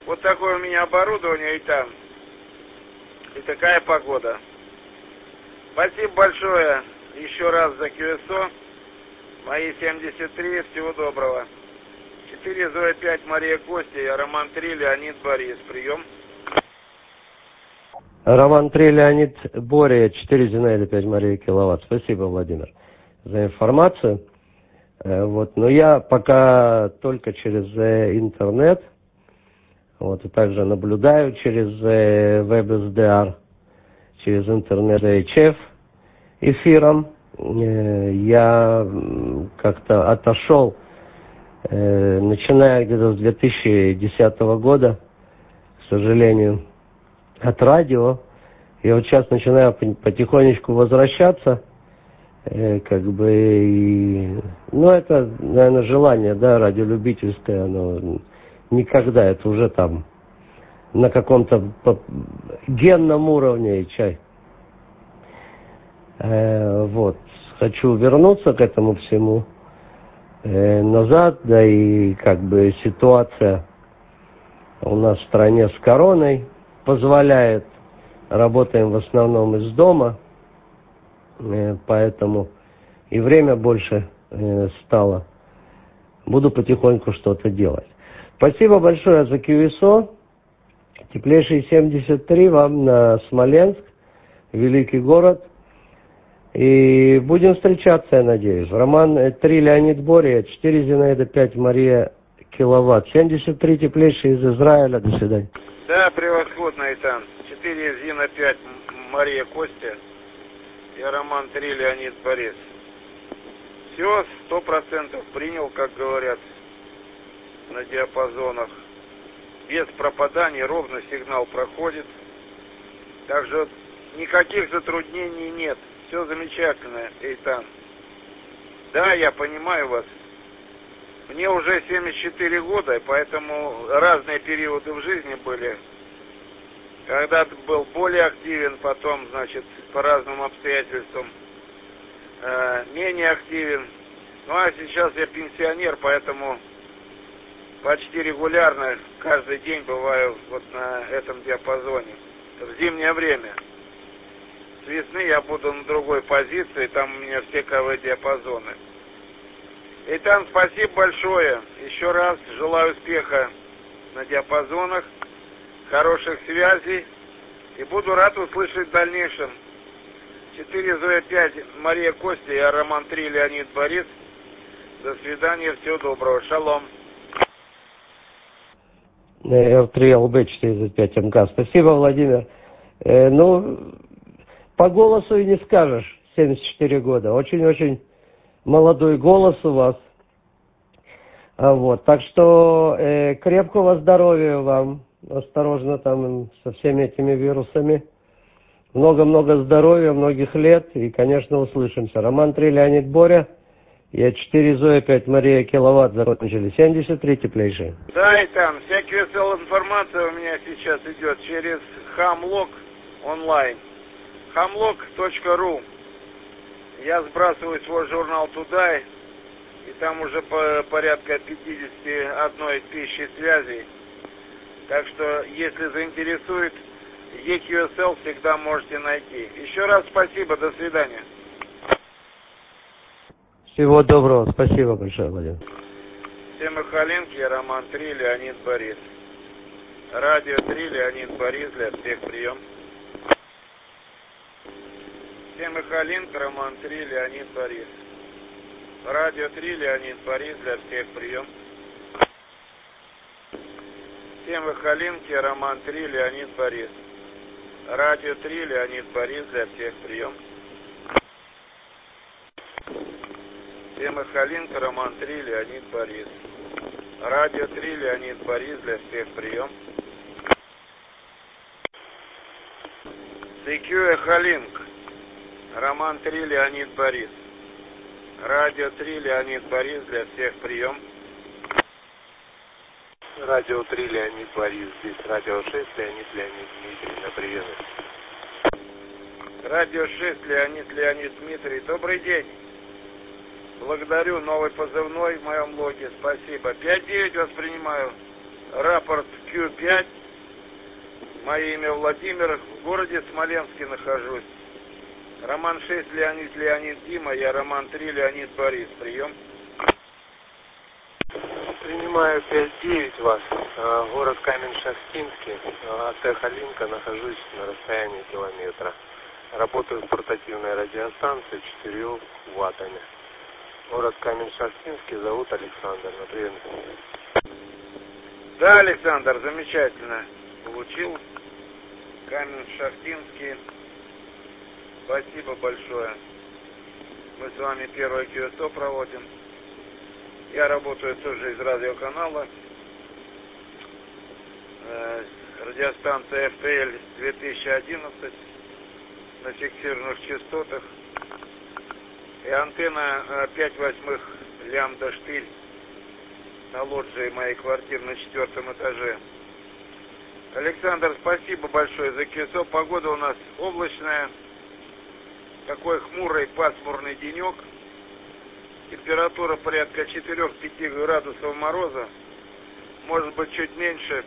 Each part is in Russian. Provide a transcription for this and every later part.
Вот такое у меня оборудование и там. И такая погода. Спасибо большое еще раз за QSO. Мои 73. Всего доброго. 4 Зоя 5 Мария Костя, Роман 3 Леонид Борис. Прием. Роман 3 Леонид Боря, 4 Зинаида 5 Мария Киловатт. Спасибо, Владимир, за информацию. Вот, но я пока только через интернет, вот, и также наблюдаю через WebSDR, через интернет HF эфиром. Я как-то отошел, начиная где-то с 2010 года, к сожалению, от радио. Я вот сейчас начинаю потихонечку возвращаться, как бы, ну, это, наверное, желание, да, радиолюбительское, оно никогда, это уже там на каком-то генном уровне чай. Вот, хочу вернуться к этому всему назад, да, и как бы ситуация у нас в стране с короной позволяет, работаем в основном из дома, поэтому и время больше стало. Буду потихоньку что-то делать. Спасибо большое за QSO. Теплейший 73 вам на Смоленск, великий город. И будем встречаться, я надеюсь. Роман 3 Леонид Боря, 4 Зинаида 5 Мария Киловатт. 73 теплейший из Израиля. До свидания. Да, превосходно, Итан. 4 Зина 5 Мария Костя. Я Роман 3 Леонид Борис. Все, 100% принял, как говорят, на диапазонах. Без пропаданий, ровно сигнал проходит. Также никаких затруднений нет. Все замечательно, Эйтан. Да, я понимаю вас. Мне уже 74 года, поэтому разные периоды в жизни были. Когда-то был более активен, потом, значит, по разным обстоятельствам менее активен. Ну а сейчас я пенсионер, поэтому почти регулярно каждый день бываю вот на этом диапазоне. В зимнее время. С весны я буду на другой позиции, там у меня все КВ-диапазоны. Итан, спасибо большое. Еще раз желаю успеха на диапазонах, хороших связей. И буду рад услышать в дальнейшем. 4 Зоя 5 Мария Костя, я Роман 3 Леонид Борис. До свидания, всего доброго. Шалом. R3LB 405 МК. Спасибо, Владимир. Ну, по голосу и не скажешь, 74 года. Очень-очень молодой голос у вас. Вот. Так что крепкого здоровья вам. Осторожно там со всеми этими вирусами. Много-много здоровья, многих лет. И, конечно, услышимся. Роман 3 Леонид Боря. Я 4 Зоя 5 Мария Киловатт закончили. 73 теплейшие. Да, и там вся QSL информация у меня сейчас идет через Hamlock онлайн. Hamlock.ru. Я сбрасываю свой журнал туда, и там уже порядка 51 тысячи связей. Так что, если заинтересует, EQSL всегда можете найти. Еще раз спасибо, до свидания. Всего доброго, спасибо большое, Владимир. Всем Михаленко, я Роман 3, Леонид Борис. Радио 3, Леонид Борис, для всех прием. Всем Михаленко, Роман 3, Леонид Борис. Радио 3, Леонид Борис, для всех прием. Всем Михаленко, Роман 3, Леонид Борис. Радио 3, Леонид Борис, для всех прием. Всем Михаленко, Роман 3, Леонид Борис. Радио 3, Леонид Борис, для всех прием. CQ Эхолинк. Роман 3, Леонид Борис. Радио 3, Леонид Борис, для всех прием. Радио 3, Леонид Борис. Здесь радио 6, Леонид Дмитрий. На привет. Радио 6, Леонид Дмитрий. Добрый день. Благодарю, новый позывной в моем логе. Спасибо. 5-9 воспринимаю. Рапорт Q5. Мое имя Владимир. В городе Смоленске нахожусь. Роман 6, Леонид Дима. Я Роман 3, Леонид Борис. Прием. Принимаю 5-9 вас. Город Камень-Шахтинский. От Халинка нахожусь на расстоянии километра. Работаю в портативной радиостанции 4 ваттами. Город Камень-Шахтинский, зовут Александр. Например. Да, Александр, замечательно. Получил. Камень-Шахтинский. Спасибо большое. Мы с вами первое QSO проводим. Я работаю тоже из радиоканала. Радиостанция FTL 2011 на фиксированных частотах. И антенна 5/8 лямбда штырь на лоджии моей квартиры на 4-м этаже. Александр, спасибо большое за QSO. Погода у нас облачная. Такой хмурый пасмурный денек. Температура порядка 4-5 градусов мороза. Может быть чуть меньше.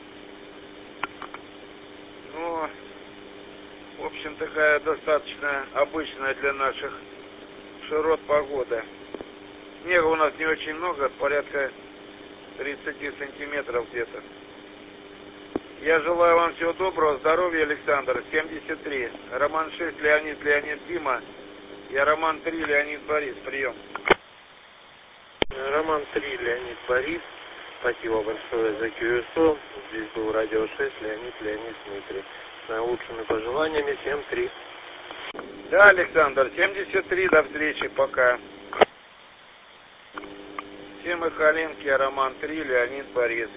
Но, в общем, такая достаточно обычная для наших широт погода. Снега у нас не очень много, порядка 30 сантиметров где-то. Я желаю вам всего доброго, здоровья, Александр. 73. Роман 6, Леонид Дима. Я Роман 3, Леонид Борис. Прием. Роман 3, Леонид Борис. Спасибо большое за QSO. Здесь был радио 6, Леонид Дмитрий. С наилучшими пожеланиями. 7-3. Да, Александр, 73. До встречи. Пока. Всем и Халинки, я Роман 3, Леонид Борис.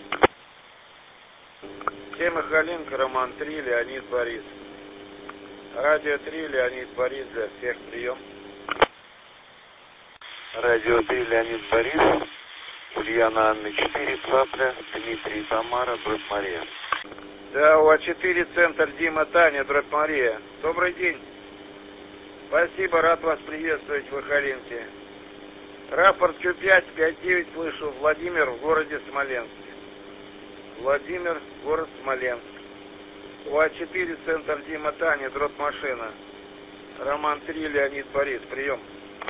Тема Халинка, Роман 3, Леонид Борис. Радио 3, Леонид Борис, для всех. Прием. Радио 3, Леонид Борис. Ульяна Анна 4, Цапля, Дмитрий Тамара, дробь Мария. Да, УА-4, центр Дима Таня, дробь Мария. Добрый день. Спасибо, рад вас приветствовать в Халинке. Рапорт Q5, 5-9, слышу. Владимир, в городе Смоленске. Владимир, город Смоленск. УА-4, центр Дима Таня, дробь машина. Роман 3, Леонид Борис. Прием.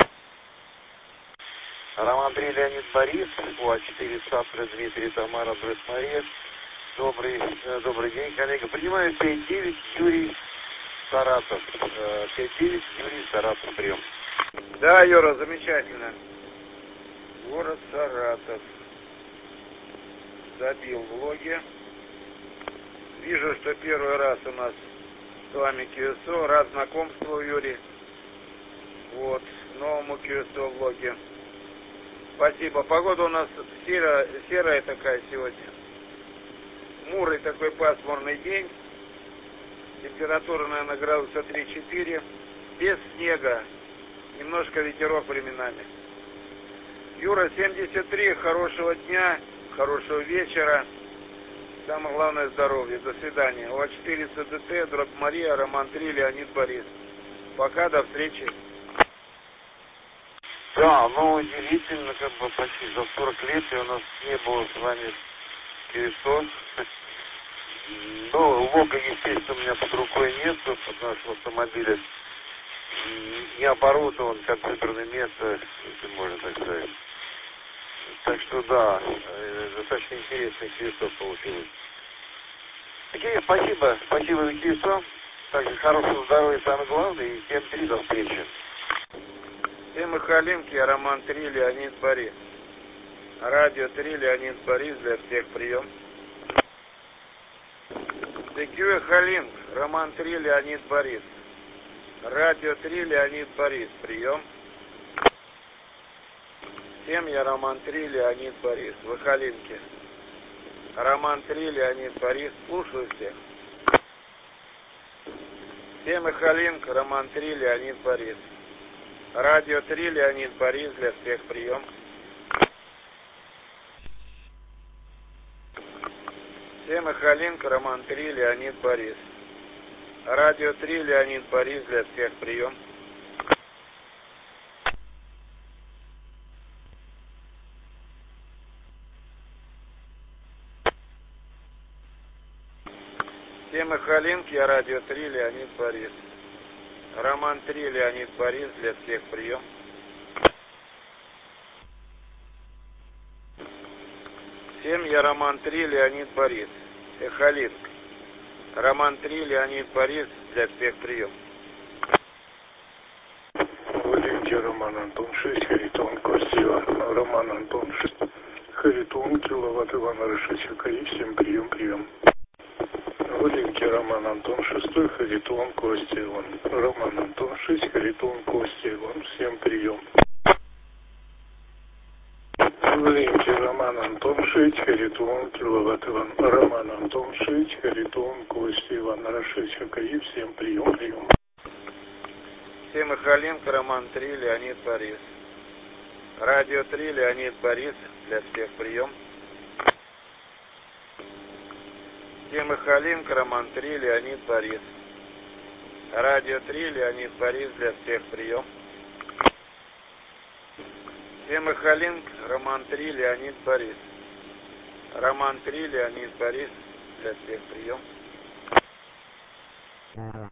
Роман 3, Леонид Борис. УА-4, Цапля, Дмитрий Тамара, дробь Мария. Добрый день, коллега. Принимаю 5-9, Юрий, Саратов. 5-9, Юрий, Саратов. Прием. Да, Юра, замечательно. Город Саратов. Забил в логе. Вижу, что первый раз у нас с вами QSO. Рад знакомству, Юрий. Вот, новому QSO в логе. Спасибо. Погода у нас серая такая сегодня. Хмурый такой пасмурный день. Температура, наверное, градуса 3-4. Без снега. Немножко ветерок временами. Юра, 73. Хорошего дня. Хорошего вечера. Самое главное здоровья. До свидания. УА-4 ЦДТ, дробь Мария, Роман 3, Леонид Борис. Пока, до встречи. Да, ну удивительно, как бы почти за 40 лет и у нас не было с вами QSO. Ну, лога, естественно, у меня под рукой нет, потому что автомобиля не оборудован как выбранное место, если можно так сказать. Так что да, достаточно интересный QSO получилось. Окей, спасибо за QSO. Также хорошего здоровья, самое главное, и всем 3 до встречи. Тема Халинки, я Роман 3, Леонид Борис. Радио 3, Леонид Борис, для всех. Прием. ТК Халинк, Роман 3, Леонид Борис. Радио 3, Леонид Борис. Прием. Всем я Роман 3, Леонид Борис. В Халинке. Роман 3, Леонид Борис. Слушаю всех. Тема Халинка, Роман 3, Леонид Борис. Радио 3, Леонид Борис, для всех. Прием. Тема Халинка, Роман 3, Леонид Борис. Радио 3, Леонид Борис, для всех. Прием. Всем Ихалинг, я радио 3, Леонид Борис. Роман 3, Леонид Борис, для всех прием. Всем я Роман 3, Леонид Борис. Ихалинг. Роман 3, Леонид Борис, для всех прием. Валентин Роман Антон 6, Харитон Костя Иван. Роман Антон 6, Харитон Киловатт Иван Рашичек. И всем прием, прием. Валентин Роман Антон 6, Харитон Костя Иван. Роман Антон 6, Харитон Костя Иван. Всем прием. Валентин Роман Антон 6, Харитон Киловатт Иван. Роман Антон 6, Харитон Костя Иван Рашичек. И всем прием, прием. Всем Ихалинг, Роман 3, Леонид Борис. Радио 3, Леонид Борис, для всех прием. Всем Ихалинг, Роман 3, Леонид Борис. Радио 3, Леонид Борис, для всех прием. Всем Ихалинг, Роман 3, Леонид Борис. Роман 3, Леонид Борис, для всех прием.